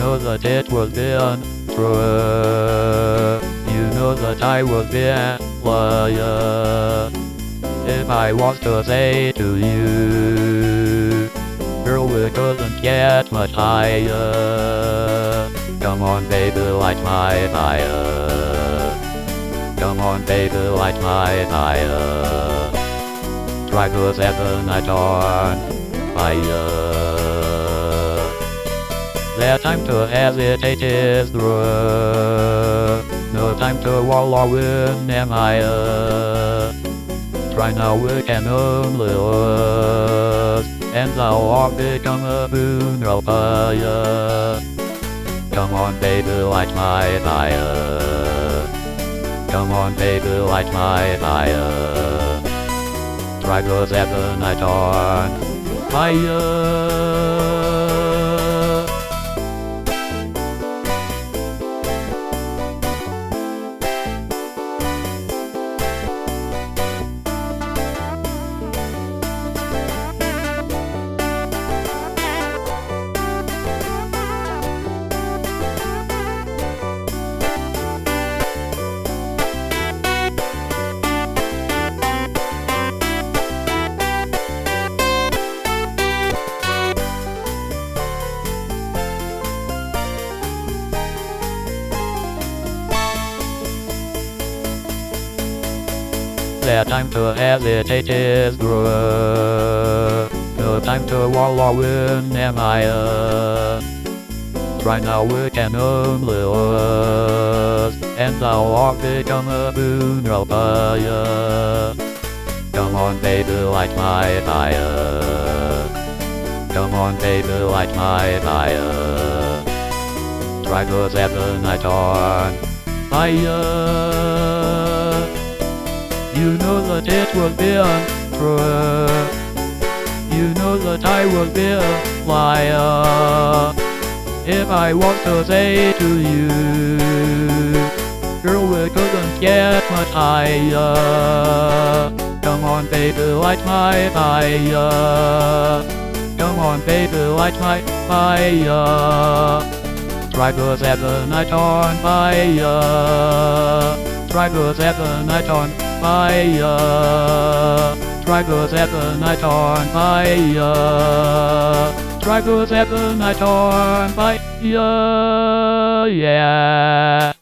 know that it was been true. You know that I was being loyal. If I was to say to you, girl, we couldn't get much higher. Come on, baby, light my fire. Come on, baby, light my fire. Try to set the night on fire. There's time to hesitate is through. No time to wallow in empire. Try now, we can only lose, and thou art become a funeral pyre. Come on, baby, light my fire. Come on, baby, light my fire. Try to set the night on fire. There's time to hesitate is through. No time to wallow in empire. Right now we can only lose, and thou art become a funeral pyre. Come on, baby, light my fire. Come on, baby, light my fire. Try to set the night on fire. You know that it will be untrue. You know that I will be a liar. If I was to say to you, girl, we couldn't get much higher. Come on, baby, light my fire. Come on, baby, light my fire. Try to set the night on fire. Try to set the night on fire. Try to set the night on fire. Try to set the night on fire. Yeah.